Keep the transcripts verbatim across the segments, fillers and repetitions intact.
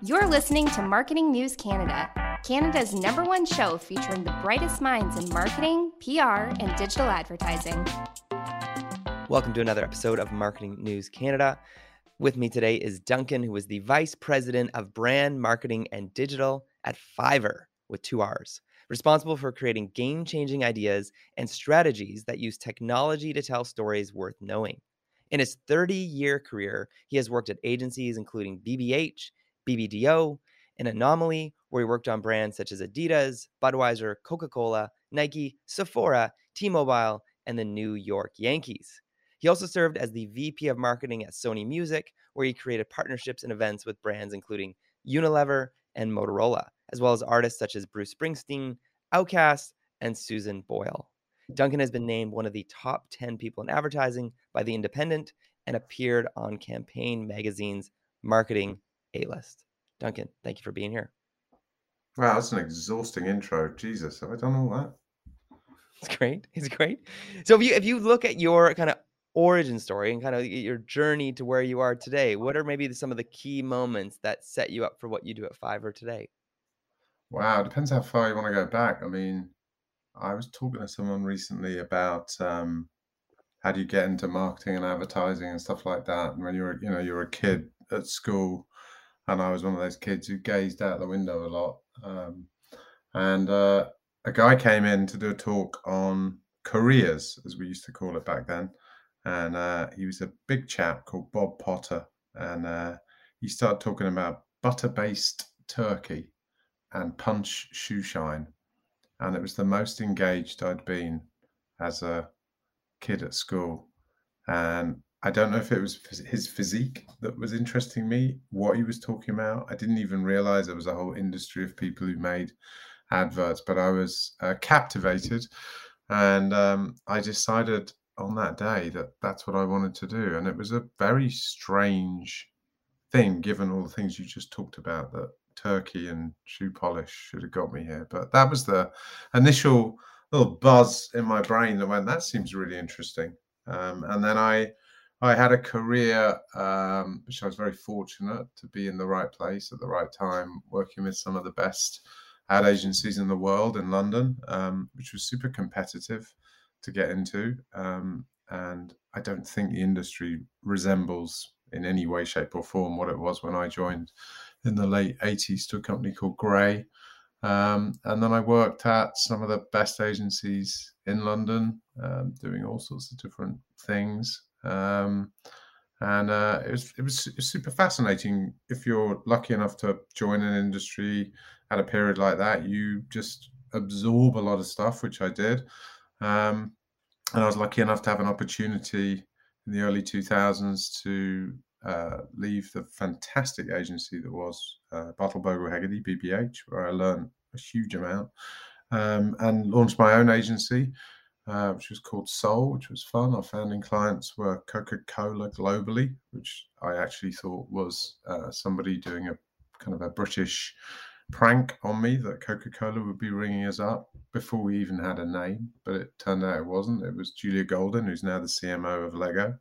You're listening to Marketing News Canada, Canada's number one show featuring the brightest minds in marketing, P R, and digital advertising. Welcome to another episode of Marketing News Canada. With me today is Duncan, who is the Vice President of Brand Marketing and Digital at Fiverr, with two R's, responsible for creating game-changing ideas and strategies that use technology to tell stories worth knowing. In his thirty-year career, he has worked at agencies including B B H, B B D O, and Anomaly, where he worked on brands such as Adidas, Budweiser, Coca-Cola, Nike, Sephora, T-Mobile, and the New York Yankees. He also served as the V P of Marketing at Sony Music, where he created partnerships and events with brands including Unilever and Motorola, as well as artists such as Bruce Springsteen, Outkast, and Susan Boyle. Duncan has been named one of the top ten people in advertising by The Independent and appeared on Campaign Magazine's Marketing A-List. Duncan, thank you for being here. Wow, that's an exhausting intro. Jesus, have I done all that? It's great. It's great. So if you if you look at your kind of origin story and kind of your journey to where you are today, what are maybe some of the key moments that set you up for what you do at Fiverr today? Wow, it depends how far you want to go back. I mean, I was talking to someone recently about um, how do you get into marketing and advertising and stuff like that. And when you're, you know, you're a kid at school, and I was one of those kids who gazed out the window a lot. Um, and uh, a guy came in to do a talk on careers, as we used to call it back then. And uh, he was a big chap called Bob Potter. And uh, he started talking about butter-based turkey and punch shoe shine. And it was the most engaged I'd been as a kid at school. And I don't know if it was his physique that was interesting me, what he was talking about. I didn't even realize there was a whole industry of people who made adverts, but I was uh, captivated. And um, I decided on that day that that's what I wanted to do. And it was a very strange thing, given all the things you just talked about, that turkey and shoe polish should have got me here. But that was the initial little buzz in my brain that went, that seems really interesting. Um, and then I I had a career, um, which I was very fortunate to be in the right place at the right time, working with some of the best ad agencies in the world in London, um, which was super competitive to get into. Um, and I don't think the industry resembles in any way, shape or form what it was when I joined in the late eighties to a company called Grey. Um, and then I worked at some of the best agencies in London, um, doing all sorts of different things. Um, and uh, it was, it was it was super fascinating. If you're lucky enough to join an industry at a period like that, you just absorb a lot of stuff, which I did. Um, and I was lucky enough to have an opportunity in the early two thousands to uh, leave the fantastic agency that was uh, Bartle Bogle Hegarty, B B H, where I learned a huge amount, um, and launched my own agency, uh, which was called Soul, which was fun. Our founding clients were Coca-Cola globally, which I actually thought was uh, somebody doing a kind of a British prank on me, that Coca-Cola would be ringing us up before we even had a name, but it turned out it wasn't. It was Julia Golden, who's now the C M O of Lego.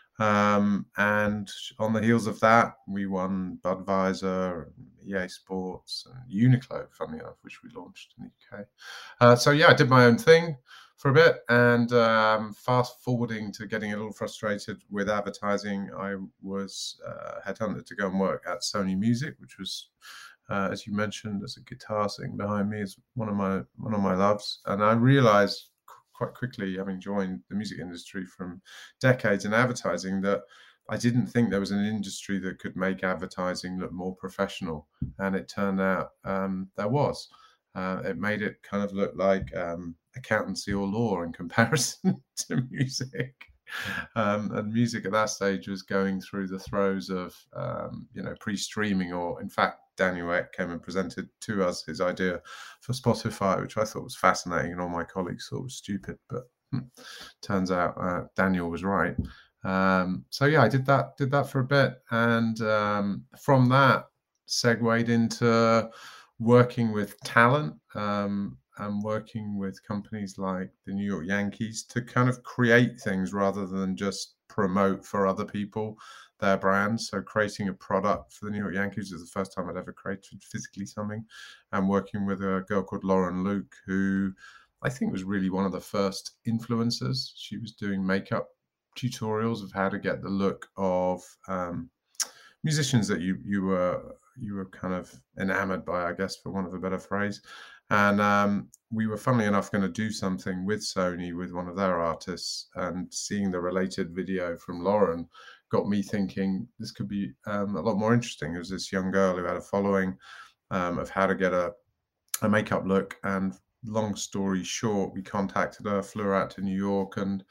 Um, and on the heels of that, we won Budweiser, and E A Sports, and Uniqlo, funnily enough, which we launched in the U K. Uh, so yeah, I did my own thing for a bit, and um, fast forwarding to getting a little frustrated with advertising, I was uh, headhunted to go and work at Sony Music, which was, uh, as you mentioned, there's a guitar sitting behind me, is one of my one of my loves, and I realized quite quickly, having joined the music industry from decades in advertising, that I didn't think there was an industry that could make advertising look more professional. And it turned out um, there was. Uh, it made it kind of look like um, accountancy or law in comparison to music. Um, and music at that stage was going through the throes of, um, you know, pre-streaming, or in fact, Daniel Ek came and presented to us his idea for Spotify, which I thought was fascinating, and all my colleagues thought was stupid. But hmm, turns out uh, Daniel was right. Um, so yeah, I did that, did that for a bit, and um, from that, segued into working with talent. Um, and working with companies like the New York Yankees to kind of create things rather than just promote for other people. their brands. So creating a product for the New York Yankees is the first time I'd ever created physically something. And working with a girl called Lauren Luke, who I think was really one of the first influencers. She was doing makeup tutorials of how to get the look of um, musicians that you you were you were kind of enamored by, I guess, for want of a better phrase. And um, we were, funnily enough, going to do something with Sony with one of their artists, and seeing the related video from Lauren got me thinking this could be um, a lot more interesting. There was this young girl who had a following um, of how to get a, a makeup look. And long story short, we contacted her, flew her out to New York, and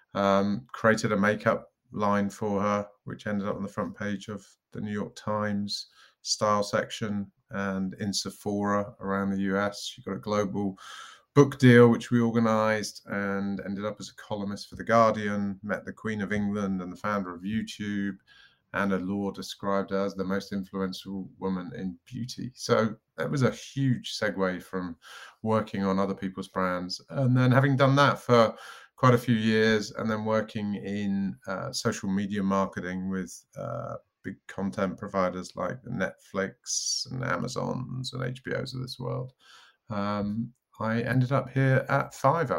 um, created a makeup line for her, which ended up on the front page of the New York Times style section and in Sephora around the U S. She got a global book deal, which we organized, and ended up as a columnist for The Guardian, met the Queen of England and the founder of YouTube, and Allure described her as the most influential woman in beauty. So that was a huge segue from working on other people's brands. And then having done that for quite a few years, and then working in uh, social media marketing with uh, big content providers like Netflix and Amazons and H B Os of this world, um, I ended up here at Fiverr,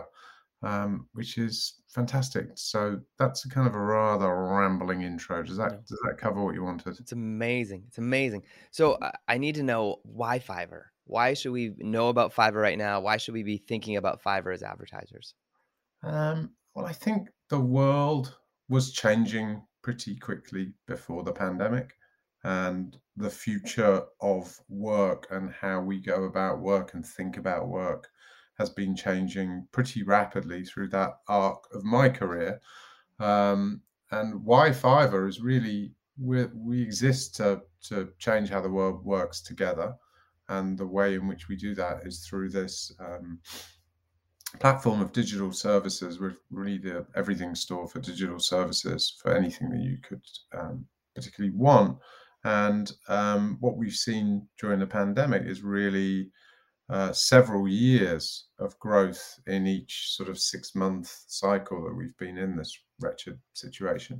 um, which is fantastic. So that's a kind of a rather rambling intro. Does that No. does that cover what you wanted? It's amazing. It's amazing. So uh, I need to know, why Fiverr? Why should we know about Fiverr right now? Why should we be thinking about Fiverr as advertisers? Um, well, I think the world was changing pretty quickly before the pandemic, and the future of work and how we go about work and think about work has been changing pretty rapidly through that arc of my career. Um, and why Fiverr is really, we we exist to to change how the world works together, and the way in which we do that is through this um, platform of digital services. We're really the everything store for digital services for anything that you could um, particularly want. And um, what we've seen during the pandemic is really uh, several years of growth in each sort of six month cycle that we've been in this wretched situation.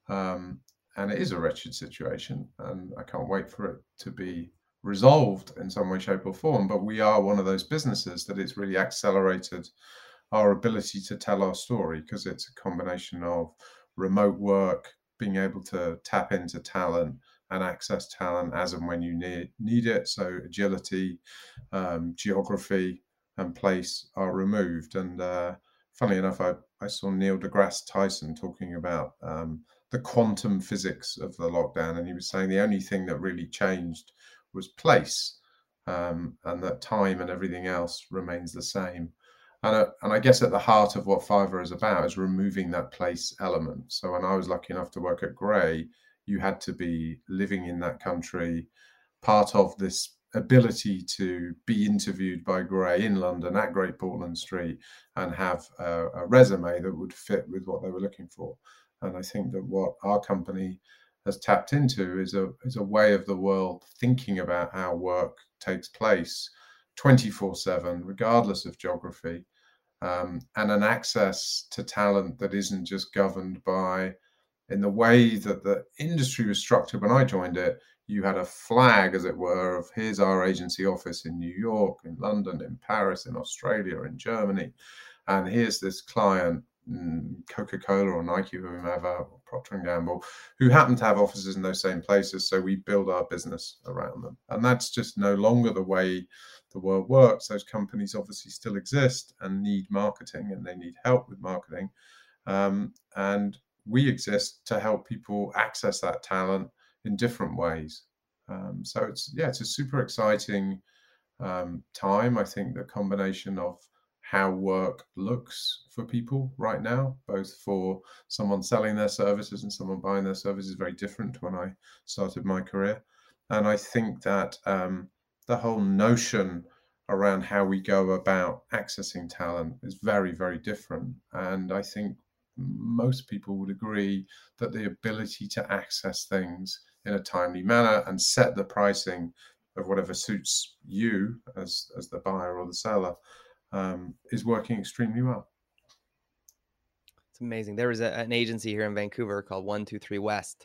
Um, and it is a wretched situation, and I can't wait for it to be resolved in some way, shape, or form. But we are one of those businesses that it's really accelerated our ability to tell our story, because it's a combination of remote work, being able to tap into talent and access talent as and when you need need it. So agility, um, geography, and place are removed. And uh, funnily enough, I, I saw Neil deGrasse Tyson talking about um, the quantum physics of the lockdown, and he was saying the only thing that really changed was place, um, and that time and everything else remains the same. And, uh, and I guess at the heart of what Fiverr is about is removing that place element. So when I was lucky enough to work at Grey, you had to be living in that country, part of this ability to be interviewed by Grey in London at Great Portland Street and have a, a resume that would fit with what they were looking for. And I think that what our company has tapped into is a is a way of the world thinking about how work takes place twenty-four seven, regardless of geography, um, and an access to talent that isn't just governed by, in the way that the industry was structured when I joined it, you had a flag, as it were, of here's our agency office in New York, in London, in Paris, in Australia, in Germany, and here's this client, Coca-Cola or Nike, whomever, or Procter and Gamble, who happen to have offices in those same places. So we build our business around them. And that's just no longer the way the world works. Those companies obviously still exist and need marketing, and they need help with marketing. Um, and we exist to help people access that talent in different ways. Um, so it's, yeah, it's a super exciting um, time. I think the combination of how work looks for people right now, both for someone selling their services and someone buying their services, is very different to when I started my career. And I think that um, the whole notion around how we go about accessing talent is very, very different. And I think most people would agree that the ability to access things in a timely manner and set the pricing of whatever suits you as, as the buyer or the seller um, is working extremely well. It's amazing. There was a, an agency here in Vancouver called one two three West,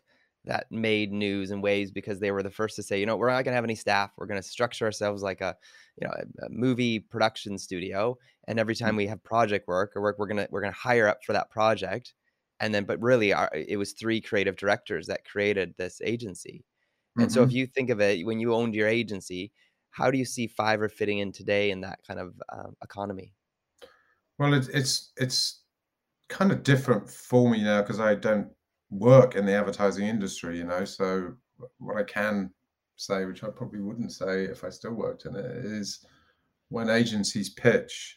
that made news in ways because they were the first to say, you know, we're not going to have any staff. We're going to structure ourselves like a, you know, a, a movie production studio. And every time we have project work or work, we're going to, we're going to hire up for that project. And then, but really our, it was three creative directors that created this agency. And so if Mm-hmm. you think of it, when you owned your agency, how do you see Fiverr fitting in today in that kind of um, economy? Well, it's it's it's kind of different for me now because I don't work in the advertising industry, you know. So what I can say, which I probably wouldn't say if I still worked in it, is when agencies pitch,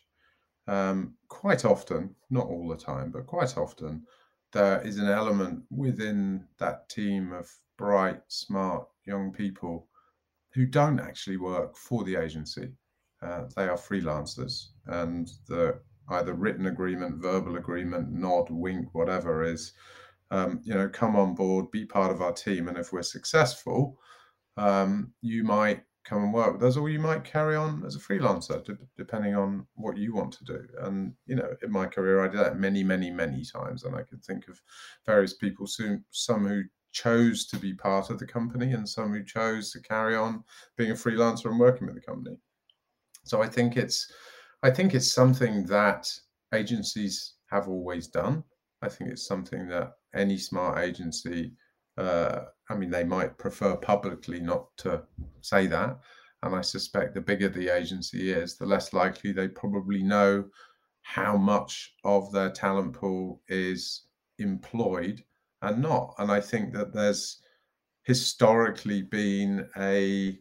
um, quite often, not all the time, but quite often, there is an element within that team of bright, smart young people who don't actually work for the agency. Uh, they are freelancers, and the either written agreement, verbal agreement, nod, wink, whatever is, um, you know, come on board, be part of our team, and if we're successful, um, you might come and work with us, or you might carry on as a freelancer, d- depending on what you want to do. And you know, in my career, I did that many, many, many times, and I could think of various people, soon some who chose to be part of the company, and some who chose to carry on being a freelancer and working with the company. So I think it's, I think it's something that agencies have always done. I think it's something that any smart agency, uh, I mean, they might prefer publicly not to say that. And I suspect the bigger the agency is, the less likely they probably know how much of their talent pool is employed and not. And I think that there's historically been a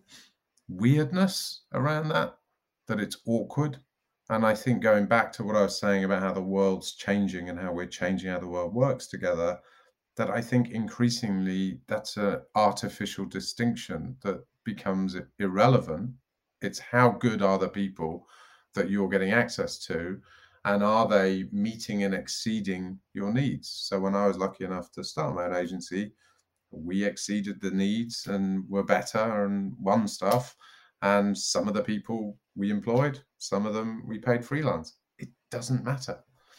weirdness around that, that it's awkward. And I think going back to what I was saying about how the world's changing and how we're changing how the world works together, that I think increasingly that's an artificial distinction that becomes irrelevant. It's how good are the people that you're getting access to, and are they meeting and exceeding your needs? So when I was lucky enough to start my own agency, we exceeded the needs and were better and won stuff. And some of the people we employed, some of them we paid freelance. It doesn't matter.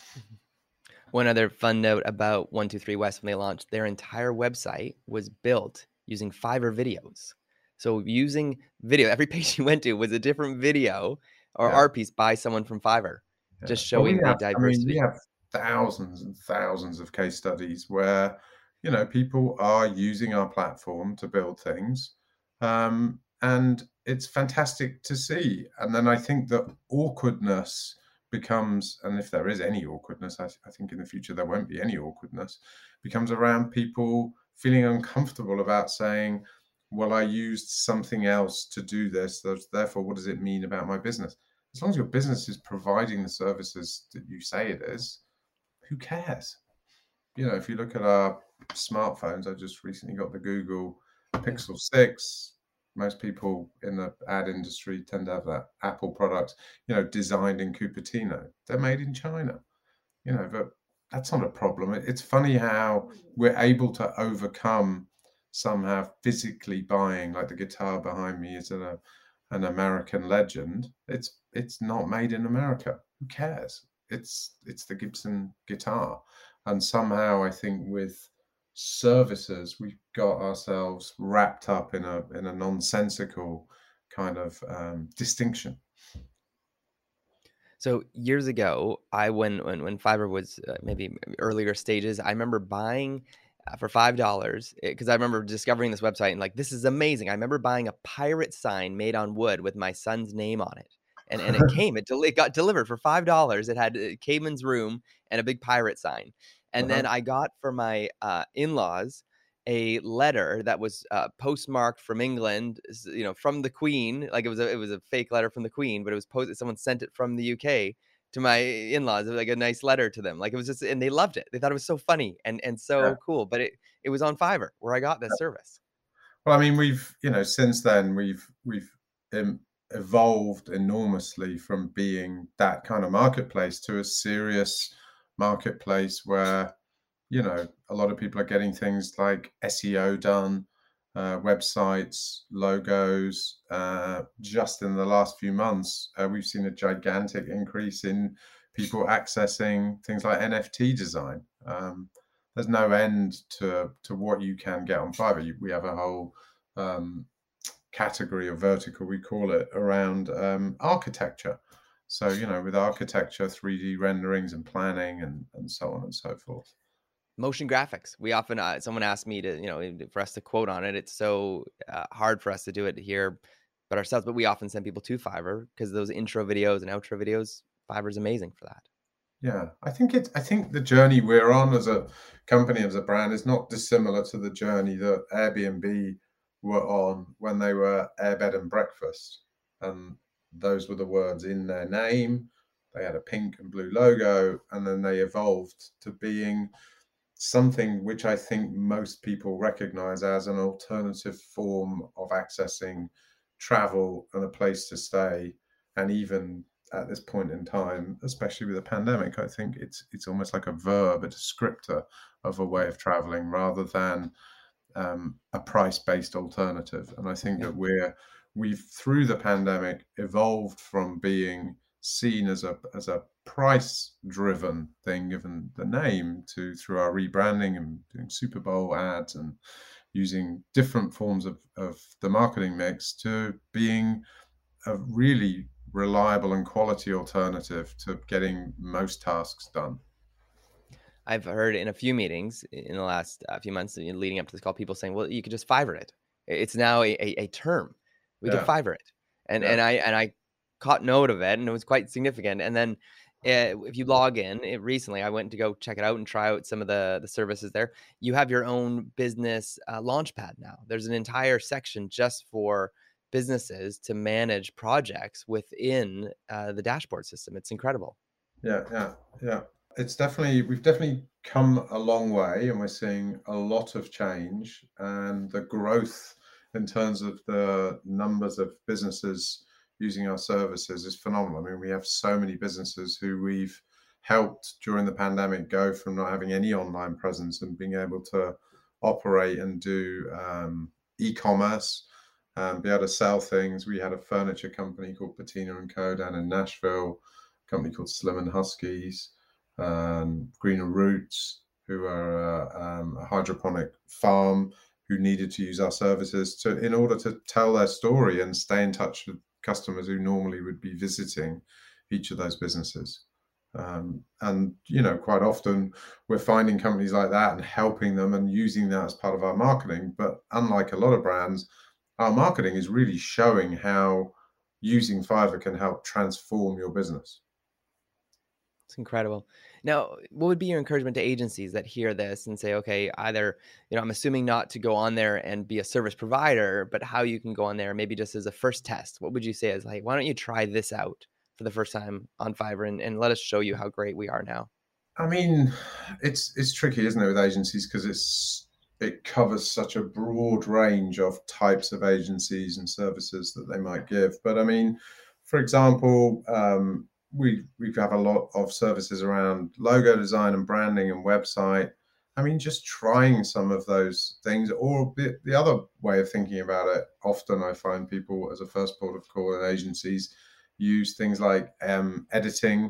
One other fun note about one two three West when they launched, their entire website was built using Fiverr videos. So using video, every page you went to was a different video or Yeah. art piece by someone from Fiverr, Yeah. just Well, we showing the have, I mean, we diversity. have thousands and thousands of case studies where, you know, people are using our platform to build things. Um, and it's fantastic to see. And then I think that awkwardness becomes, and if there is any awkwardness, I, I think in the future there won't be any awkwardness, becomes around people feeling uncomfortable about saying, well, I used something else to do this. Therefore, what does it mean about my business? As long as your business is providing the services that you say it is, who cares? You know, if you look at our smartphones, I just recently got the Google Yeah. Pixel six. Most people in the ad industry tend to have that Apple product, you know, designed in Cupertino. They're made in China, you know, but that's not a problem. It's funny how we're able to overcome somehow physically buying, like the guitar behind me is a, an American legend. It's it's not made in America. Who cares? It's it's the Gibson guitar. And somehow I think with services, we've got ourselves wrapped up in a in a nonsensical kind of um, distinction. So years ago, I when when when Fiverr was uh, maybe earlier stages, I remember buying uh, for five dollars because I remember discovering this website and like this is amazing. I remember buying a pirate sign made on wood with my son's name on it, and and it came it, del- it got delivered for five dollars. It had uh, Caveman's room and a big pirate sign, and then Uh-huh. I got for my uh, in-laws a letter that was uh, postmarked from England, s- you know, from the Queen. Like it was a it was a fake letter from the Queen, but it was posted. Someone sent it from the U K to my in-laws. It was like a nice letter to them. Like it was just, and they loved it. They thought it was so funny and and Yeah. so cool. But it it was on Fiverr where I got this service. Well, I mean, we've, you know, since then we've we've um, evolved enormously from being that kind of marketplace to a serious marketplace where, you know, a lot of people are getting things like S E O done, uh, websites, logos. Uh, just in the last few months, uh, we've seen a gigantic increase in people accessing things like N F T design. Um, there's no end to to what you can get on Fiverr. You, we have a whole um, category or vertical, we call it, around um, architecture. So, you know, with architecture, three D renderings and planning and, and so on and so forth. Motion graphics. We often, uh, someone asked me to, you know, for us to quote on it. It's so uh, hard for us to do it here, but ourselves, but we often send people to Fiverr because those intro videos and outro videos, Fiverr is amazing for that. Yeah, I think it. I think the journey we're on as a company, as a brand, is not dissimilar to the journey that Airbnb were on when they were Air Bed and Breakfast, and those were the words in their name. They had a pink and blue logo, and then they evolved to being something which I think most people recognize as an alternative form of accessing travel and a place to stay, and even at this point in time, especially with the pandemic, I think it's it's almost like a verb, a descriptor of a way of traveling rather than um, a price-based alternative. And I think Yeah. that we're we've through the pandemic evolved from being seen as a as a price-driven thing, given the name, to through our rebranding and doing Super Bowl ads and using different forms of, of the marketing mix, to being a really reliable and quality alternative to getting most tasks done. I've heard in a few meetings in the last uh, few months leading up to this call, people saying, well, you could just Fiverr it. It's now a, a, a term. We Yeah. could Fiverr it. And, Yeah. and I, and I caught note of it, and it was quite significant. And then uh, if you log in it, recently, I went to go check it out and try out some of the, the services there. You have your own business uh, launchpad now. There's an entire section just for businesses to manage projects within uh, the dashboard system. It's incredible. Yeah, yeah, yeah. It's definitely, we've definitely come a long way, and we're seeing a lot of change, and the growth in terms of the numbers of businesses using our services is phenomenal. I mean, we have so many businesses who we've helped during the pandemic go from not having any online presence and being able to operate and do um, e-commerce and be able to sell things. We had a furniture company called Patina and Co down in Nashville, a company called Slim and Huskies, um, Greener Roots, who are uh, um, a hydroponic farm, who needed to use our services to in order to tell their story and stay in touch with customers who normally would be visiting each of those businesses. Um, and, you know, quite often we're finding companies like that and helping them and using that as part of our marketing. But unlike a lot of brands, our marketing is really showing how using Fiverr can help transform your business. It's incredible. Now, what would be your encouragement to agencies that hear this and say, okay, either, you know, I'm assuming not to go on there and be a service provider, but how you can go on there maybe just as a first test? What would you say is like, why don't you try this out for the first time on Fiverr and, and let us show you how great we are now? I mean, it's it's tricky, isn't it, with agencies, because it's it covers such a broad range of types of agencies and services that they might give. But I mean, for example, um, we we have a lot of services around logo design and branding and website. I mean, just trying some of those things, or the, the other way of thinking about it, often I find people as a first port of call in agencies use things like um, editing,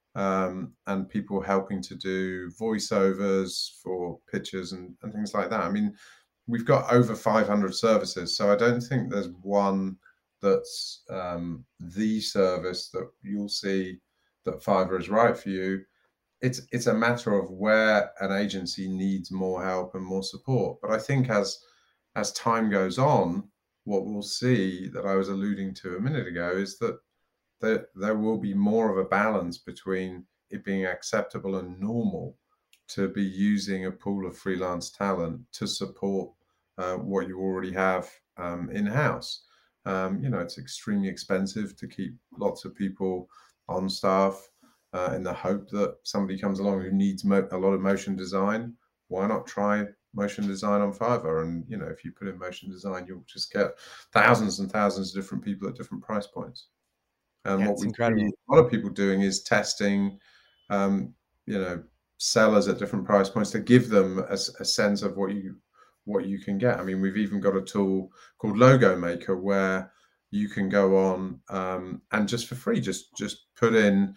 um, and people helping to do voiceovers for pictures and, and things like that. I mean, we've got over five hundred services, so I don't think there's one that's um, the service that you'll see that Fiverr is right for you. It's it's a matter of where an agency needs more help and more support. But I think as as time goes on, what we'll see, that I was alluding to a minute ago, is that there, there will be more of a balance between it being acceptable and normal to be using a pool of freelance talent to support uh, what you already have um, in-house. Um, you know, it's extremely expensive to keep lots of people on staff uh, in the hope that somebody comes along who needs mo- a lot of motion design. Why not try motion design on Fiverr? And, you know, if you put in motion design, you'll just get thousands and thousands of different people at different price points. And Yeah, what it's we incredible. see a lot of people doing is testing, um, you know, sellers at different price points to give them a, a sense of what you what you can get. I mean, we've even got a tool called Logo Maker where you can go on um, and just for free, just just put in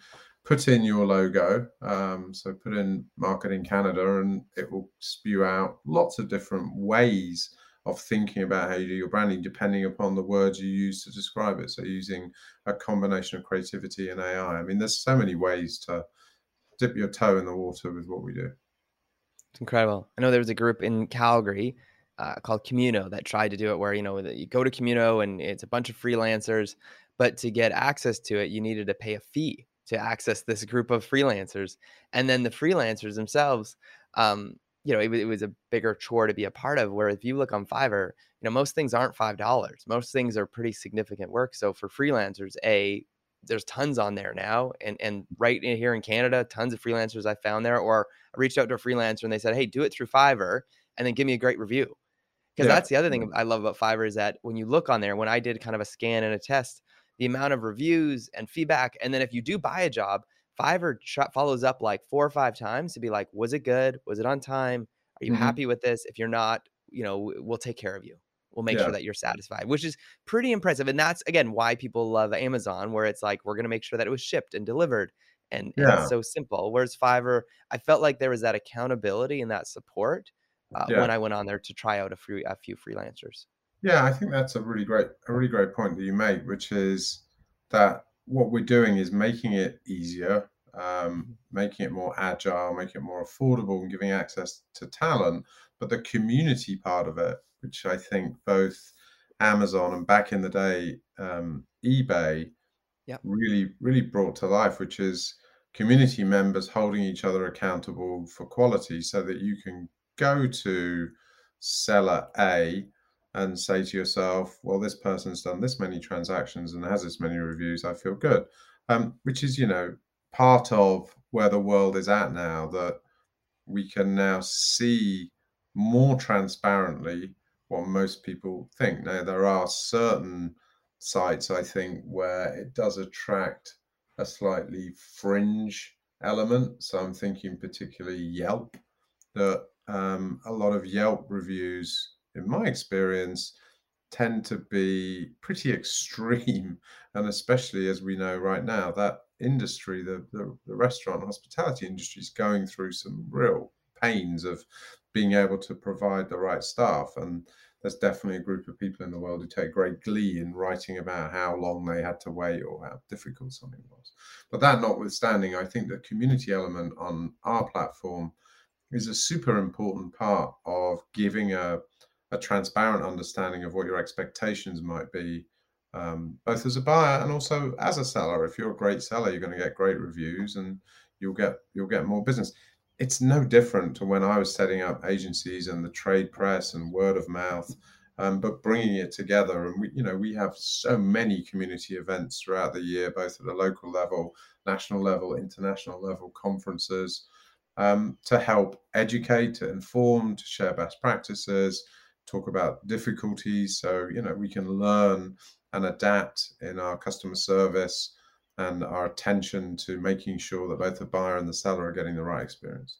put in your logo. Um, so put in Marketing Canada, and it will spew out lots of different ways of thinking about how you do your branding, depending upon the words you use to describe it. So using a combination of creativity and A I. I mean, there's so many ways to dip your toe in the water with what we do. It's incredible. I know there was a group in Calgary uh, called Communo that tried to do it where, you know, you go to Communo and it's a bunch of freelancers, but to get access to it, you needed to pay a fee to access this group of freelancers. And then the freelancers themselves, um, you know, it, it was a bigger chore to be a part of, where if you look on Fiverr, you know, most things aren't five dollars. Most things are pretty significant work. So for freelancers, A, there's tons on there now. And, and right in here in Canada, tons of freelancers I found there, or I reached out to a freelancer and they said, hey, do it through Fiverr and then give me a great review. Because yeah. that's the other thing I love about Fiverr is that when you look on there, when I did kind of a scan and a test, the amount of reviews and feedback. And then if you do buy a job, Fiverr tr- follows up like four or five times to be like, was it good? Was it on time? Are you mm-hmm. happy with this? If you're not, you know, we'll take care of you. We'll make yeah. sure that you're satisfied, which is pretty impressive. And that's, again, why people love Amazon, where it's like, we're going to make sure that it was shipped and delivered. And, yeah. and it's so simple. Whereas Fiverr, I felt like there was that accountability and that support uh, yeah. when I went on there to try out a, free, a few freelancers. Yeah, I think that's a really great, a really great point that you make, which is that what we're doing is making it easier, um, making it more agile, making it more affordable, and giving access to talent. But the community part of it, which I think both Amazon and back in the day, um, eBay yep. really, really brought to life, which is community members holding each other accountable for quality, so that you can go to seller A and say to yourself, well, this person's done this many transactions and has this many reviews, I feel good. Um, which is, you know, part of where the world is at now, that we can now see more transparently what most people think. Now, there are certain sites, I think, where it does attract a slightly fringe element. So I'm thinking particularly Yelp, that um, a lot of Yelp reviews, in my experience, tend to be pretty extreme. And especially as we know right now, that industry, the, the, the restaurant hospitality industry, is going through some real pains of being able to provide the right staff. And there's definitely a group of people in the world who take great glee in writing about how long they had to wait or how difficult something was. But that notwithstanding, I think the community element on our platform is a super important part of giving a a transparent understanding of what your expectations might be, um, both as a buyer and also as a seller. If you're a great seller, you're going to get great reviews and you'll get you'll get more business. It's no different to when I was setting up agencies and the trade press and word of mouth, um, but bringing it together. And we, you know, we have so many community events throughout the year, both at the local level, national level, international level, conferences, um, to help educate, to inform, to share best practices, talk about difficulties, so you know we can learn and adapt in our customer service and our attention to making sure that both the buyer and the seller are getting the right experience.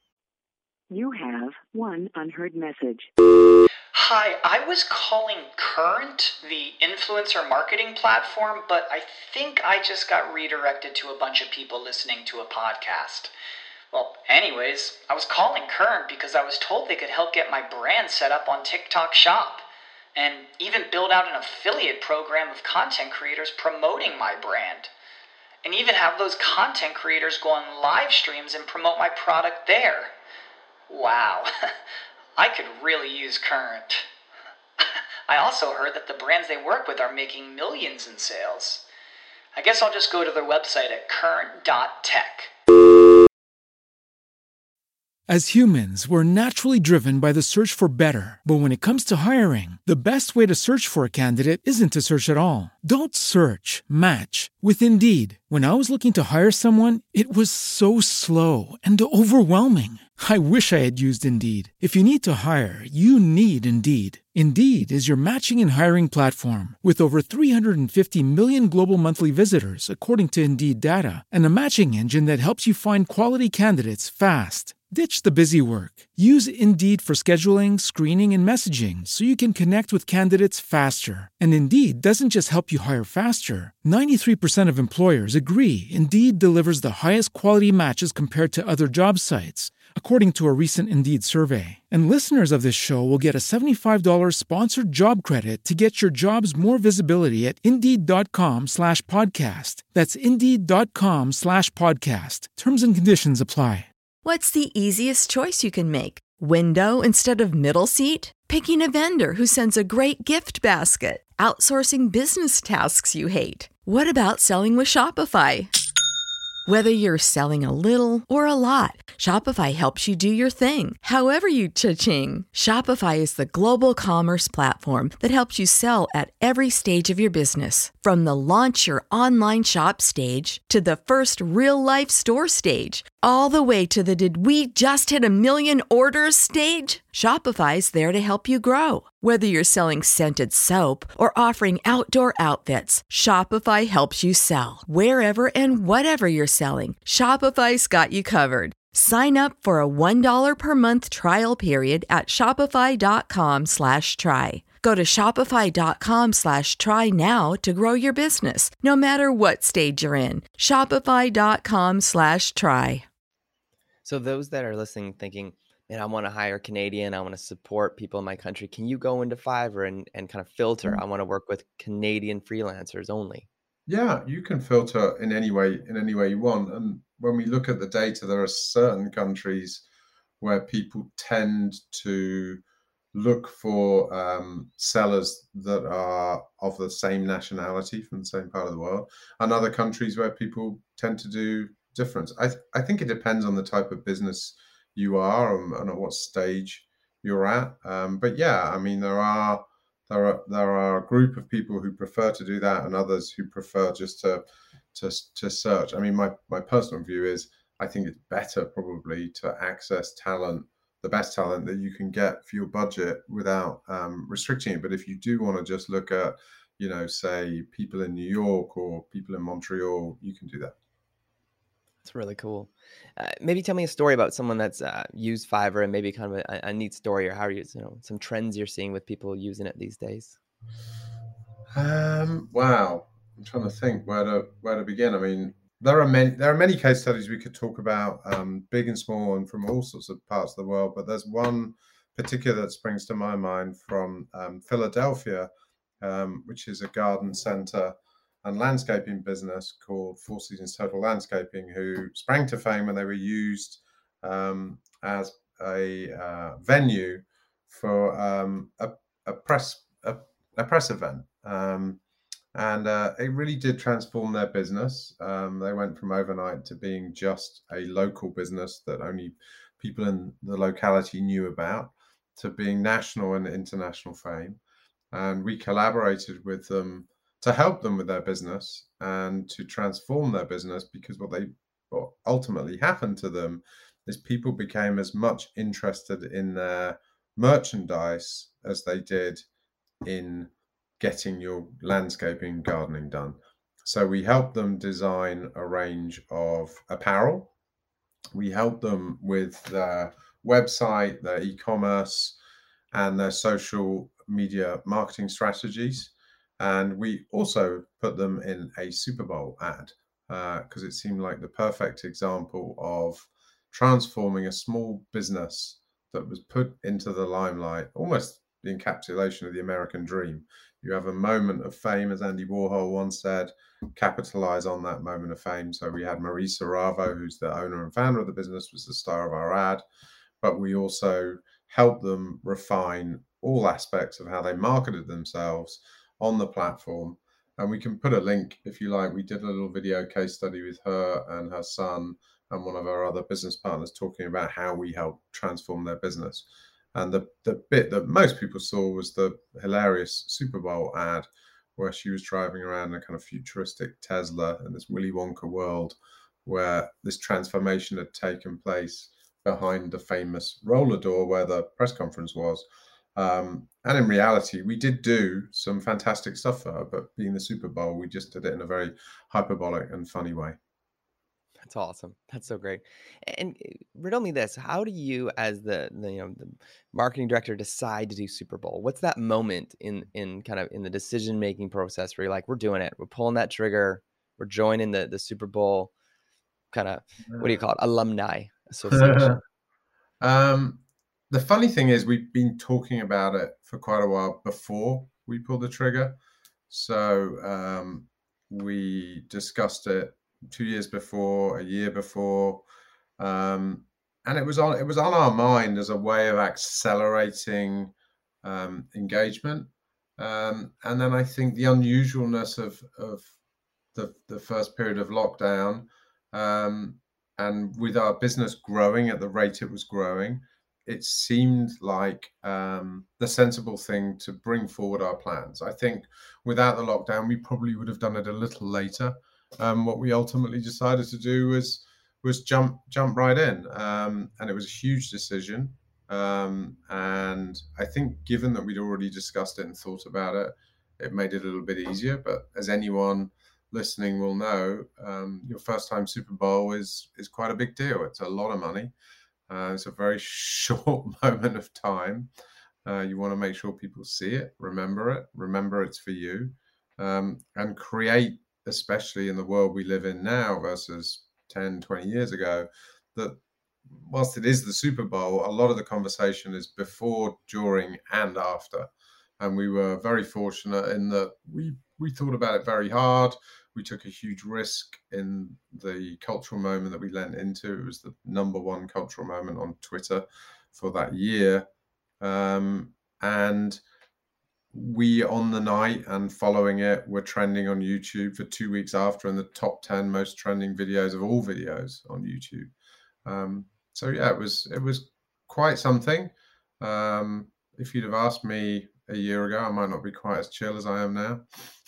You have one unheard message. Hi, I was calling Current, the influencer marketing platform, but I think I just got redirected to a bunch of people listening to a podcast. Well, anyways, I was calling Current because I was told they could help get my brand set up on TikTok Shop and even build out an affiliate program of content creators promoting my brand, and even have those content creators go on live streams and promote my product there. Wow, I could really use Current. I also heard that the brands they work with are making millions in sales. I guess I'll just go to their website at current dot tech. As humans, we're naturally driven by the search for better. But when it comes to hiring, the best way to search for a candidate isn't to search at all. Don't search, match with Indeed. When I was looking to hire someone, it was so slow and overwhelming. I wish I had used Indeed. If you need to hire, you need Indeed. Indeed is your matching and hiring platform with over three hundred fifty million global monthly visitors, according to Indeed data, and a matching engine that helps you find quality candidates fast. Ditch the busy work. Use Indeed for scheduling, screening, and messaging so you can connect with candidates faster. And Indeed doesn't just help you hire faster. ninety-three percent of employers agree Indeed delivers the highest quality matches compared to other job sites, according to a recent Indeed survey. And listeners of this show will get a seventy-five dollars sponsored job credit to get your jobs more visibility at Indeed.com slash podcast. That's Indeed.com slash podcast. Terms and conditions apply. What's the easiest choice you can make? Window instead of middle seat? Picking a vendor who sends a great gift basket? Outsourcing business tasks you hate? What about selling with Shopify? Whether you're selling a little or a lot, Shopify helps you do your thing, however you cha-ching. Shopify is the global commerce platform that helps you sell at every stage of your business. From the launch your online shop stage to the first real-life store stage, all the way to the did we just hit a million orders stage. Shopify's there to help you grow. Whether you're selling scented soap or offering outdoor outfits, Shopify helps you sell. Wherever and whatever you're selling, Shopify's got you covered. Sign up for a one dollar per month trial period at shopify.com slash try. Go to shopify.com slash try now to grow your business, no matter what stage you're in. Shopify.com slash try. So those that are listening thinking, man, I want to hire Canadian, I want to support people in my country, can you go into Fiverr and, and kind of filter? I want to work with Canadian freelancers only. Yeah, you can filter in any way, in any way you want. And when we look at the data, there are certain countries where people tend to look for um, sellers that are of the same nationality from the same part of the world, and other countries where people tend to do different. I, th- I think it depends on the type of business you are and, and at what stage you're at. Um, but yeah, I mean, there are there are there are a group of people who prefer to do that, and others who prefer just to to to search. I mean, my my personal view is I think it's better probably to access talent, the best talent that you can get for your budget without um, restricting it. But if you do want to just look at, you know, say people in New York or people in Montreal, you can do that. It's really cool. Uh, maybe tell me a story about someone that's uh, used Fiverr and maybe kind of a, a neat story, or how are you, you know, some trends you're seeing with people using it these days. Um, wow, I'm trying to think where to where to begin. I mean, there are many there are many case studies we could talk about, um, big and small, and from all sorts of parts of the world. But there's one particular that springs to my mind from um, Philadelphia, um, which is a garden center and landscaping business called Four Seasons Total Landscaping, who sprang to fame when they were used um, as a uh, venue for um, a, a press a, a press event, um, and uh, it really did transform their business. Um, they went from overnight to being just a local business that only people in the locality knew about, to being national and international fame. And we collaborated with them to help them with their business and to transform their business, because what they what ultimately happened to them is people became as much interested in their merchandise as they did in getting your landscaping gardening done. So we helped them design a range of apparel. We helped them with their website, their e-commerce, and their social media marketing strategies. And we also put them in a Super Bowl ad because uh, it seemed like the perfect example of transforming a small business that was put into the limelight, almost the encapsulation of the American dream. You have a moment of fame, as Andy Warhol once said, capitalize on that moment of fame. So we had Marie Saravo, who's the owner and founder of the business, was the star of our ad, but we also helped them refine all aspects of how they marketed themselves on the platform. And we can put a link, if you like. We did a little video case study with her and her son and one of our other business partners talking about how we help transform their business. And the, the bit that most people saw was the hilarious Super Bowl ad where she was driving around in a kind of futuristic Tesla in this Willy Wonka world where this transformation had taken place behind the famous roller door where the press conference was. Um, and in reality, we did do some fantastic stuff for her, but being the Super Bowl, we just did it in a very hyperbolic and funny way. That's awesome. That's so great. And uh, riddle me this: how do you, as the, the you know the marketing director, decide to do Super Bowl? What's that moment in in kind of in the decision making process where you're like, we're doing it, we're pulling that trigger, we're joining the the Super Bowl kind of, what do you call it, alumni association? um, the funny thing is, we've been talking about it for quite a while before we pulled the trigger. So um, we discussed it two years before, a year before, um, and it was on it was on our mind as a way of accelerating um, engagement. Um, and then I think the unusualness of of the the first period of lockdown, um, and with our business growing at the rate it was growing, it seemed like um, the sensible thing to bring forward our plans. I think without the lockdown, we probably would have done it a little later. Um, what we ultimately decided to do was was jump jump right in, um, and it was a huge decision. Um, and I think, given that we'd already discussed it and thought about it, it made it a little bit easier. But as anyone listening will know, um, your first time Super Bowl is is quite a big deal. It's a lot of money. Uh, it's a very short moment of time. Uh, you want to make sure people see it, remember it, remember it's for you, um, and create, especially in the world we live in now versus ten, twenty years ago, that whilst it is the Super Bowl, a lot of the conversation is before, during, and after. And we were very fortunate in that we we thought about it very hard. We took a huge risk in the cultural moment that we lent into. It was the number one cultural moment on Twitter for that year. Um, and we, on the night and following it, were trending on YouTube for two weeks after in the top ten most trending videos of all videos on YouTube. Um, so yeah, it was it was quite something. Um, if you'd have asked me a year ago, I might not be quite as chill as I am now.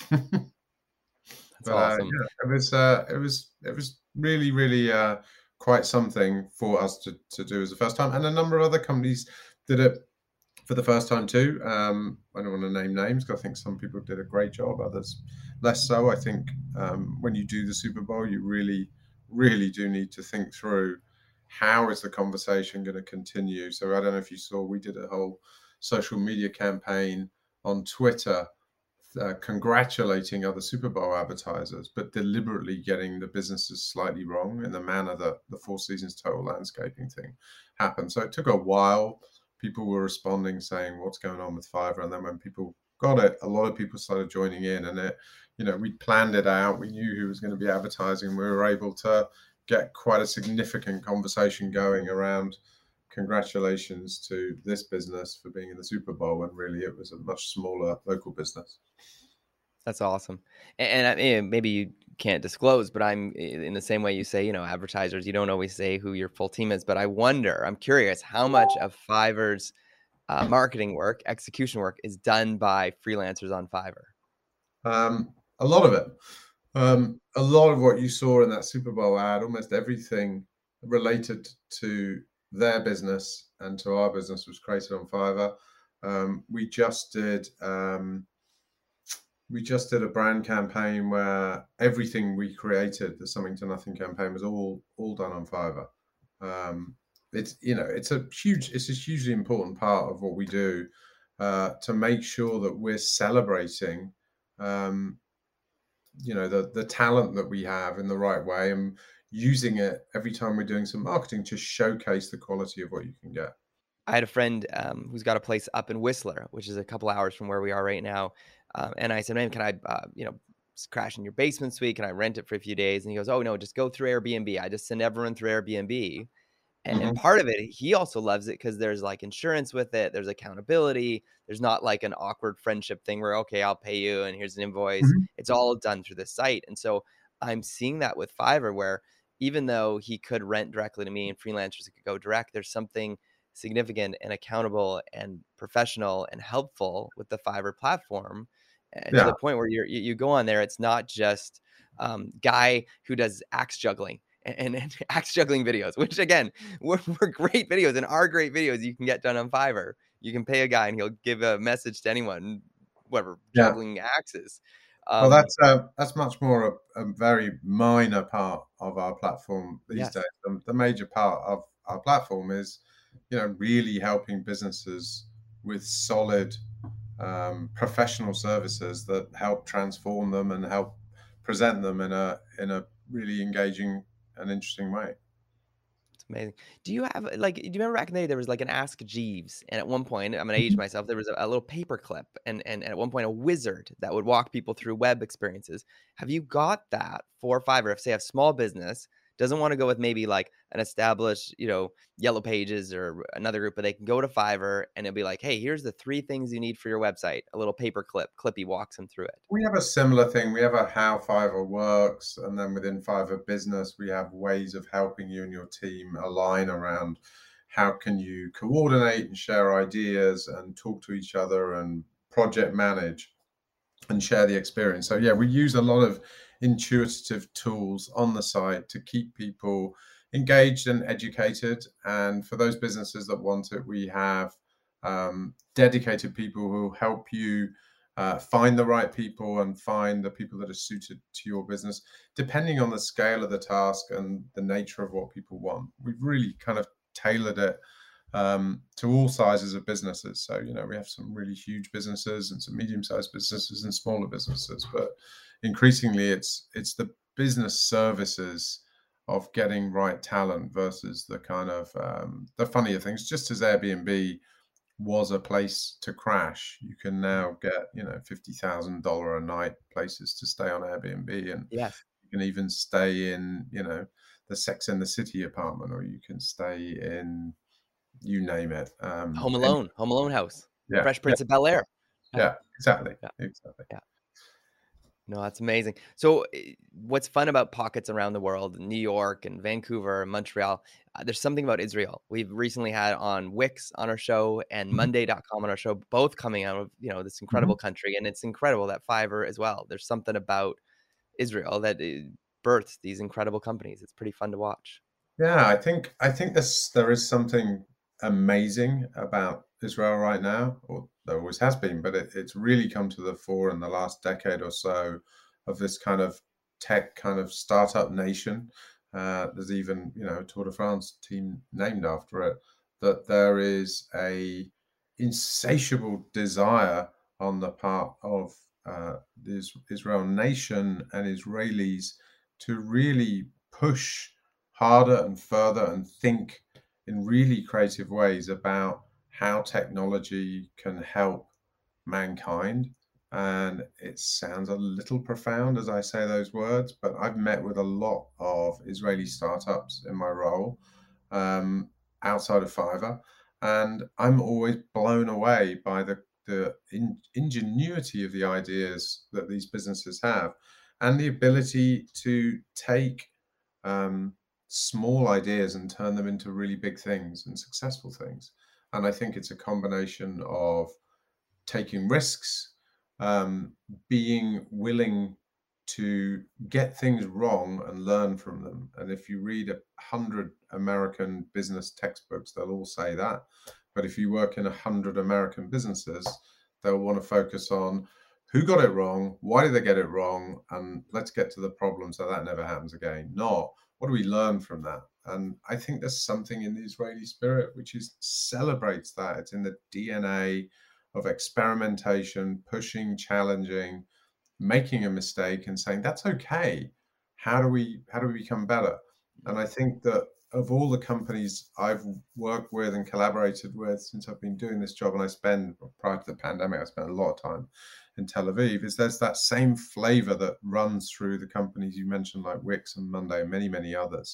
That's But uh, awesome. yeah, it was uh, it was it was really really uh, quite something for us to to do as the first time, and a number of other companies did it for the first time too. Um, I don't want to name names because I think some people did a great job, others less so. I think um, when you do the Super Bowl, you really really do need to think through how is the conversation going to continue. So I don't know if you saw, we did a whole social media campaign on Twitter. Uh, congratulating other Super Bowl advertisers, but deliberately getting the businesses slightly wrong in the manner that the Four Seasons Total Landscaping thing happened. So it took a while. People were responding, saying, what's going on with Fiverr? And then when people got it, a lot of people started joining in, and it, you know, we planned it out. We knew who was going to be advertising. We were able to get quite a significant conversation going around congratulations to this business for being in the Super Bowl, when really it was a much smaller local business. That's awesome. And, and I mean, maybe you can't disclose, but I'm in the same way you say, you know, advertisers, you don't always say who your full team is, but I wonder, I'm curious how much of Fiverr's uh, marketing work, execution work is done by freelancers on Fiverr? Um, a lot of it. Um, a lot of what you saw in that Super Bowl ad, almost everything related to their business and to our business, was created on Fiverr. Um, we just did um, we just did a brand campaign where everything we created, the Something to Nothing campaign, was all all done on Fiverr. Um, it's you know it's a huge it's a hugely important part of what we do, uh, to make sure that we're celebrating um, you know the the talent that we have in the right way, and using it every time we're doing some marketing to showcase the quality of what you can get. I had a friend um, who's got a place up in Whistler, which is a couple hours from where we are right now. Um, and I said, man, can I, uh, you know, crash in your basement suite? Can I rent it for a few days? And he goes, oh, no, just go through Airbnb. I just send everyone through Airbnb. And, Mm-hmm. and part of it, he also loves it because there's like insurance with it. There's accountability. There's not like an awkward friendship thing where, okay, I'll pay you and here's an invoice. Mm-hmm. It's all done through the site. And so I'm seeing that with Fiverr, where even though he could rent directly to me and freelancers could go direct, there's something significant and accountable and professional and helpful with the Fiverr platform, uh, Yeah. to the point where you're, you you go on there. It's not just um, guy who does axe juggling and, and, and axe juggling videos, which again were, were great videos and are great videos you can get done on Fiverr. You can pay a guy and he'll give a message to anyone, whatever, Yeah. juggling axes. Well, Um, that's uh, that's much more a, a very minor part of our platform these Yes. days. The, the major part of our platform is, you know, really helping businesses with solid um, professional services that help transform them and help present them in a in a really engaging and interesting way. It's amazing. Do you have like? Do you remember back in the day there was like an Ask Jeeves, and at one point, I'm gonna age myself. There was a, a little paper clip, and, and and at one point a wizard that would walk people through web experiences. Have you got that for Fiverr? If say a small business doesn't want to go with maybe like an established, you know, Yellow Pages or another group, but they can go to Fiverr and it'll be like, hey, here's the three things you need for your website. A little paper clip, Clippy walks them through it. We have a similar thing. We have a how Fiverr works, and then within Fiverr Business, we have ways of helping you and your team align around how can you coordinate and share ideas and talk to each other and project manage and share the experience. So yeah, we use a lot of intuitive tools on the site to keep people engaged and educated. And for those businesses that want it, we have um, dedicated people who help you uh, find the right people and find the people that are suited to your business, depending on the scale of the task and the nature of what people want. We've really kind of tailored it um, to all sizes of businesses. So, you know, we have some really huge businesses and some medium-sized businesses and smaller businesses, but increasingly it's it's the business services of getting right talent versus the kind of um, the funnier things. Just as Airbnb was a place to crash, you can now get, you know, fifty thousand dollars a night places to stay on Airbnb, and Yes. you can even stay in, you know, the Sex and the City apartment, or you can stay in, you name it. Um, Home and- Alone, Home Alone house, yeah, Fresh Prince of Bel Air. yeah, exactly, Yeah. exactly. Yeah. No, that's amazing. So, eh, what's fun about pockets around the world, New York and Vancouver and Montreal, uh, there's something about Israel. We've recently had on Wix on our show and Monday dot com on our show, both coming out of, you know, this incredible country. And it's incredible that Fiverr as well. There's something about Israel that eh, births these incredible companies. It's pretty fun to watch. Yeah, I think I think this there is something amazing about Israel right now, or there always has been, but it, it's really come to the fore in the last decade or so of this kind of tech kind of startup nation. Uh, there's even, you know, a Tour de France team named after it. That there is a insatiable desire on the part of uh, the Israel nation and Israelis to really push harder and further and think in really creative ways about how technology can help mankind. And it sounds a little profound as I say those words, but I've met with a lot of Israeli startups in my role um, outside of Fiverr, and I'm always blown away by the, the in, ingenuity of the ideas that these businesses have and the ability to take um, small ideas and turn them into really big things and successful things. And I think it's a combination of taking risks, um, being willing to get things wrong and learn from them. And if you read a hundred American business textbooks, they'll all say that. But if you work in a hundred American businesses, they'll want to focus on who got it wrong, why did they get it wrong, and let's get to the problem so that never happens again. Not what do we learn from that? And I think there's something in the Israeli spirit which is celebrates that. It's in the D N A of experimentation, pushing, challenging, making a mistake and saying that's okay. How do we how do we become better? And I think that of all the companies I've worked with and collaborated with since I've been doing this job, and I spend prior to the pandemic, I spent a lot of time in Tel Aviv, is there's that same flavor that runs through the companies you mentioned like Wix and Monday and many, many others,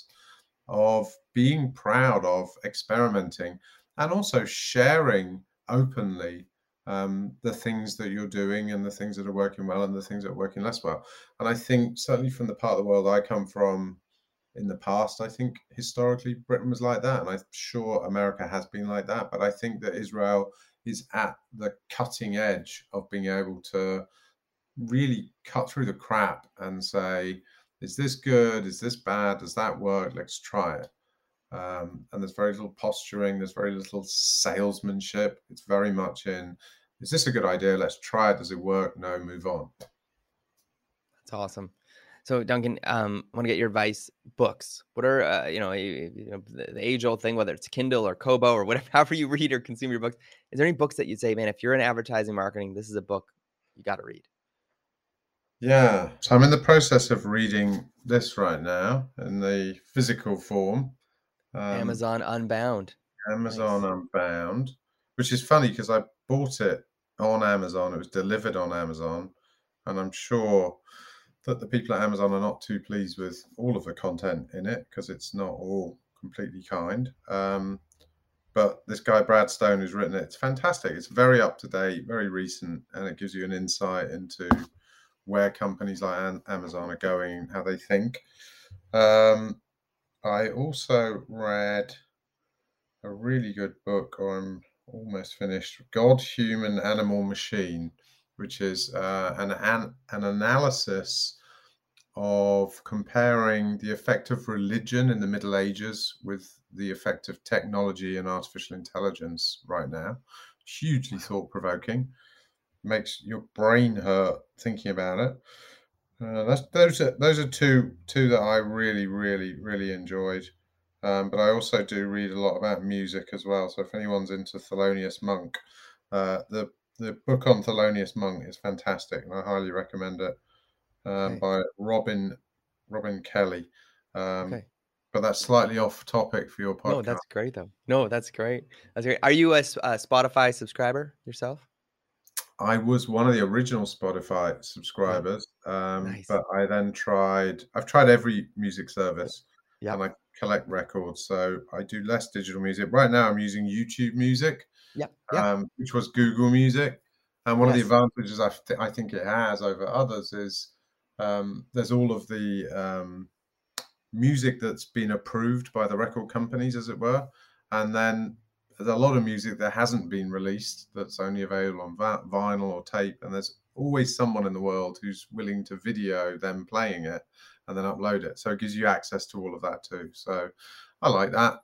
of being proud of experimenting and also sharing openly um, the things that you're doing and the things that are working well and the things that are working less well. And I think certainly from the part of the world I come from in the past, I think historically Britain was like that. And I'm sure America has been like that. But I think that Israel is at the cutting edge of being able to really cut through the crap and say, is this good? Is this bad? Does that work? Let's try it. Um, and there's very little posturing. There's very little salesmanship. It's very much in, is this a good idea? Let's try it. Does it work? No, move on. It's awesome. So Duncan, um, I want to get your advice. Books. What are uh, you know, you, you know the, the age old thing, whether it's Kindle or Kobo or whatever, however you read or consume your books. Is there any books that you'd say, man, if you're in advertising marketing, this is a book you got to read? Yeah. So I'm in the process of reading this right now in the physical form. Um, Amazon Unbound. Amazon Nice. Unbound, which is funny because I bought it on Amazon. It was delivered on Amazon, and I'm sure that the people at Amazon are not too pleased with all of the content in it because it's not all completely kind. Um, but this guy, Brad Stone, who's written it, it's fantastic. It's very up to date, very recent, and it gives you an insight into where companies like Am- Amazon are going, how they think. Um, I also read a really good book, or I'm almost finished, God, Human, Animal, Machine, which is uh, an, an an analysis of comparing the effect of religion in the Middle Ages with the effect of technology and artificial intelligence right now. Hugely thought-provoking. Makes your brain hurt thinking about it. Uh, that's those are those are two two that I really, really, really enjoyed. Um, but I also do read a lot about music as well. So if anyone's into Thelonious Monk, uh, the the book on Thelonious Monk is fantastic, and I highly recommend it. Um, Okay. by Robin Robin Kelly. Um, Okay. but that's slightly off topic for your No, podcast. that's great though. No, that's great. That's great. Are you a, s- a Spotify subscriber yourself? I was one of the original Spotify subscribers, um, Nice. but I then tried. I've tried every music service, Yep. and I collect records. So I do less digital music right now. I'm using YouTube Music, Yep. Yep. um, which was Google Music, and one Yes. of the advantages I, th- I think it has over others is um, there's all of the um, music that's been approved by the record companies, as it were, and then there's a lot of music that hasn't been released that's only available on va- vinyl or tape, and there's always someone in the world who's willing to video them playing it and then upload it, so it gives you access to all of that too. So I like that.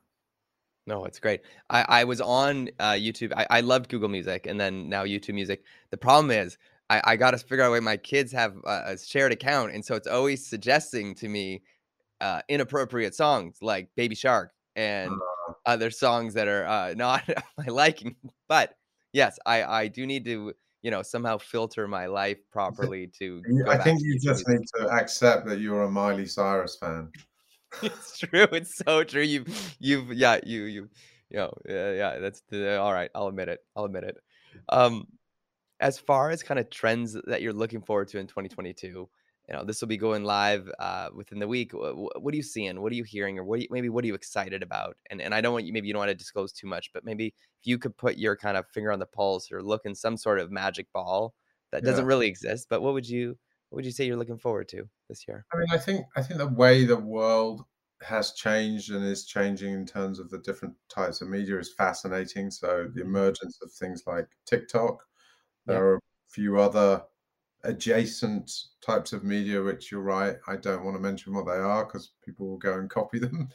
No, it's great. I, I was on uh, YouTube. I, I loved Google Music, and then now YouTube Music. The problem is I, I got to figure out a way. My kids have a, a shared account, and so it's always suggesting to me uh, inappropriate songs like Baby Shark and Uh, other songs that are uh, not my liking. But yes, I, I do need to, you know, somehow filter my life properly to you- go I back think to you YouTube just Music. need to accept that you're a Miley Cyrus fan. It's true. It's so true. You've, you've, yeah, you, you, you know, yeah, yeah. That's the, all right. I'll admit it. I'll admit it. Um, as far as kind of trends that you're looking forward to in twenty twenty-two, you know, this will be going live uh, within the week. What, what are you seeing? What are you hearing? Or what do you, maybe what are you excited about? And and I don't want you, maybe you don't want to disclose too much, but maybe if you could put your kind of finger on the pulse or look in some sort of magic ball that doesn't Yeah. really exist, but what would you, what would you say you're looking forward to this year? I mean, I think I think the way the world has changed and is changing in terms of the different types of media is fascinating. So the Mhm. emergence of things like TikTok, there Yep. are a few other adjacent types of media, which you're right, I don't want to mention what they are because people will go and copy them.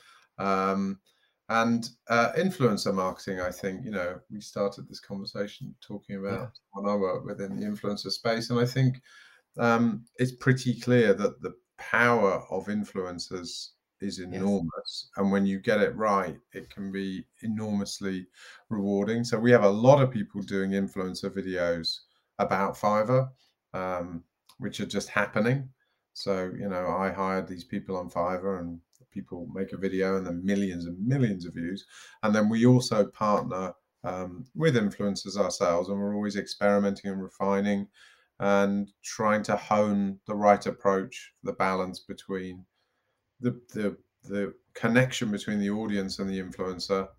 Um, and uh, influencer marketing, I think, you know, we started this conversation talking about Yeah. when I work within the influencer space, and I think um, it's pretty clear that the power of influencers is Yes. enormous. And when you get it right, it can be enormously rewarding. So we have a lot of people doing influencer videos about Fiverr, um, which are just happening. So, you know, I hired these people on Fiverr and people make a video and then millions and millions of views. And then we also partner um, with influencers ourselves, and we're always experimenting and refining and trying to hone the right approach, the balance between the the the connection between the audience and the influencer,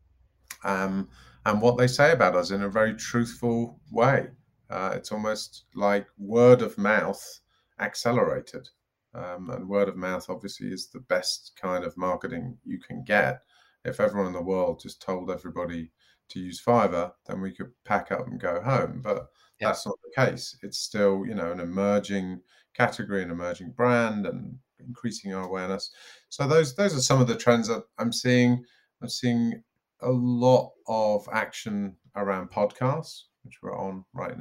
um, and what they say about us in a very truthful way. Uh, it's almost like word of mouth accelerated, um, and word of mouth obviously is the best kind of marketing you can get. If everyone in the world just told everybody to use Fiverr, then we could pack up and go home. But Yeah. that's not the case. It's still, you know, an emerging category, an emerging brand, and increasing our awareness. So those those are some of the trends that I'm seeing. I'm seeing a lot of action around podcasts, which we're on right now.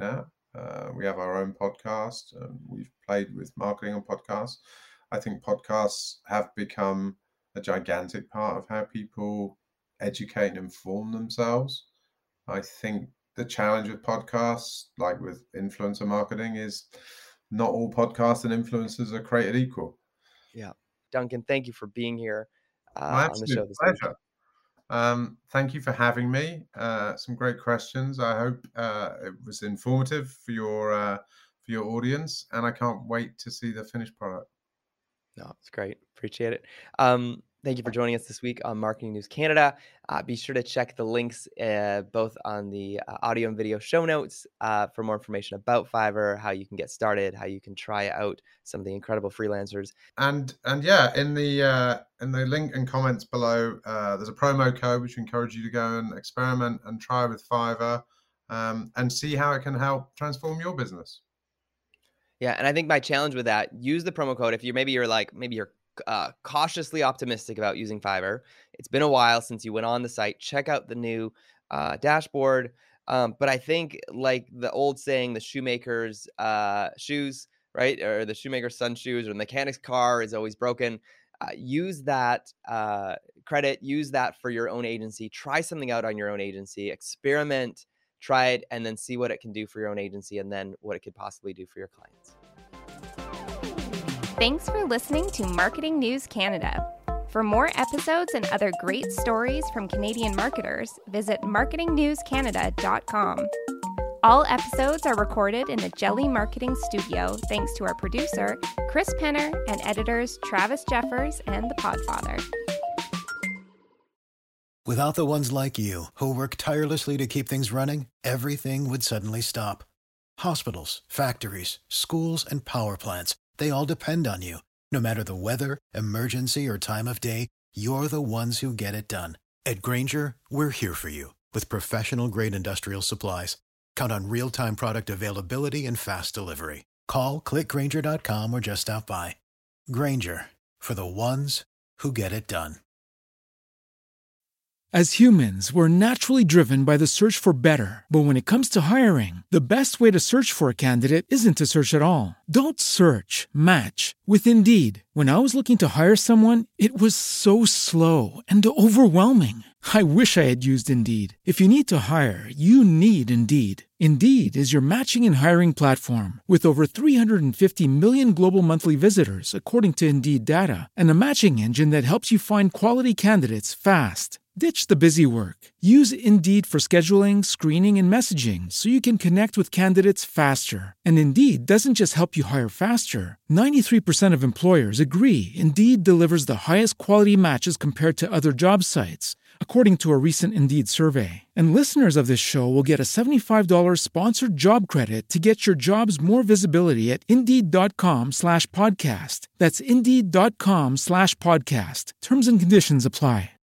Uh, we have our own podcast, and we've played with marketing on podcasts. I think podcasts have become a gigantic part of how people educate and inform themselves. I think the challenge with podcasts, like with influencer marketing, is not all podcasts and influencers are created equal. Yeah. Duncan, thank you for being here uh, My on the show absolute this pleasure. week. Um, thank you for having me. Uh, some great questions. I hope uh, it was informative for your uh, for your audience, and I can't wait to see the finished product. No, it's great. Appreciate it. Um, thank you for joining us this week on Marketing News Canada. Uh, be sure to check the links uh, both on the uh, audio and video show notes uh, for more information about Fiverr, how you can get started, how you can try out some of the incredible freelancers. And and yeah, in the uh, in the link and comments below, uh, there's a promo code which we encourage you to go and experiment and try with Fiverr um, and see how it can help transform your business. Yeah, and I think my challenge with that, use the promo code if you're maybe you're like maybe you're uh, cautiously optimistic about using Fiverr. It's been a while since you went on the site. Check out the new uh, dashboard. Um, but I think like the old saying, the shoemaker's uh, shoes, right, or the shoemaker's son shoes, or the mechanic's car is always broken. Uh, use that uh, credit. Use that for your own agency. Try something out on your own agency. Experiment. Try it, and then see what it can do for your own agency, and then what it could possibly do for your clients. Thanks for listening to Marketing News Canada. For more episodes and other great stories from Canadian marketers, visit marketing news canada dot com. All episodes are recorded in the Jelly Marketing Studio thanks to our producer, Chris Penner, and editors Travis Jeffers and The Podfather. Without the ones like you, who work tirelessly to keep things running, everything would suddenly stop. Hospitals, factories, schools, and power plants, they all depend on you. No matter the weather, emergency, or time of day, you're the ones who get it done. At Grainger, we're here for you with professional-grade industrial supplies. Count on real-time product availability and fast delivery. Call, click Grainger dot com, or just stop by. Grainger, for the ones who get it done. As humans, we're naturally driven by the search for better. But when it comes to hiring, the best way to search for a candidate isn't to search at all. Don't search, match with Indeed. When I was looking to hire someone, it was so slow and overwhelming. I wish I had used Indeed. If you need to hire, you need Indeed. Indeed is your matching and hiring platform with over three hundred fifty million global monthly visitors, according to Indeed data, and a matching engine that helps you find quality candidates fast. Ditch the busy work. Use Indeed for scheduling, screening, and messaging so you can connect with candidates faster. And Indeed doesn't just help you hire faster. ninety-three percent of employers agree Indeed delivers the highest quality matches compared to other job sites, according to a recent Indeed survey. And listeners of this show will get a seventy-five dollars sponsored job credit to get your jobs more visibility at Indeed.com slash podcast. That's Indeed.com slash podcast. Terms and conditions apply.